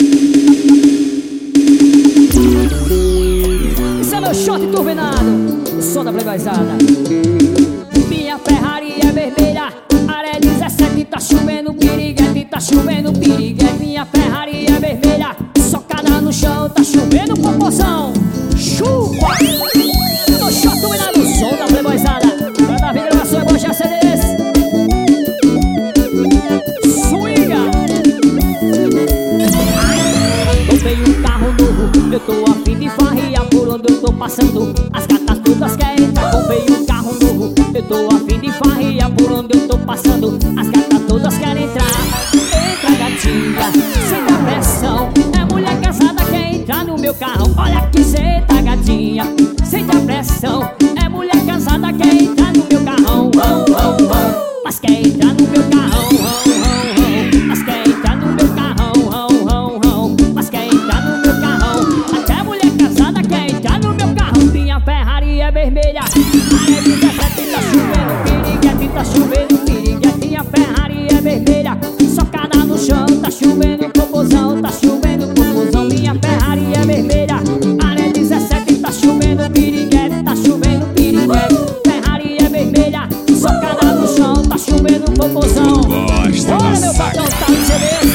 Esse é meu short turbinado, o som da playboyzada. Minha Ferrari é vermelha, área 17, tá chovendo piriguete, tá chovendo piriguete. Minha Ferrari é vermelha, socada no chão, tá chovendo popozão. Chupa! Meu short turbinado, o som da playboyzada. Pra dar vida na sua bocha CDs. Swinga! Comprei um carro novo, eu tô a fim de farrear. Por onde eu tô passando, as gatas todas querem entrar. Comprei um carro novo, eu tô a fim de farrear. Por onde eu tô passando, as gatas todas querem entrar. Entra gatinha, senta a pressão. É mulher casada, quer entrar no meu carro. Olha aqui, senta gatinha, senta a pressão. É mulher casada, quer entrar no meu carrão. Mas quer entrar no meu carrão. Mas quer entrar no meu carrão. Mas quer entrar no meu carrão. Até mulher casada quer entrar no meu carrão. Minha Ferrari é vermelha, área 17, tá chovendo piriguete, tá chovendo piriguete. Minha Ferrari é vermelha, socada no chão, tá chovendo popozão, tá chovendo popozão. Minha Ferrari é vermelha, área 17, tá chovendo piriguete, tá chovendo piriguete. Ferrari é vermelha, socada no chão, tá chovendo popozão. Olha meu patrão, tá no CD.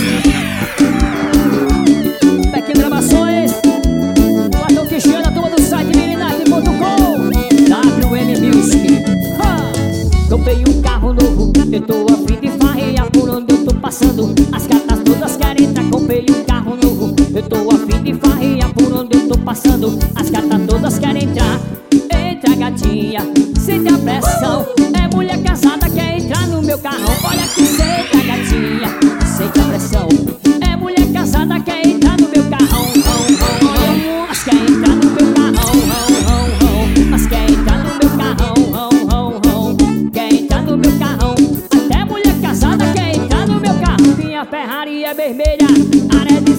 Beck Gravações, o Arthur Cristiano, a turma do site meninarte.com, WM Music. Comprei um carro novo, eu tô a fim de farrear. Por onde eu tô passando, as gatas todas querem entrar. Comprei um carro novo, eu tô a fim de farrear. Por onde eu tô passando, as gatas todas querem entrar. Entra gatinha, sente a pressão. É mulher casada, quer entrar no meu carrão. Olha aqui, senta gatinha, sente a pressão. É mulher casada, quer entrar no meu carrão. Mas quer entrar no meu carrão. Mas quer entrar no meu carrão. Quer entrar no meu carrão. Até mulher casada quer entrar no meu carro. Minha Ferrari é vermelha, área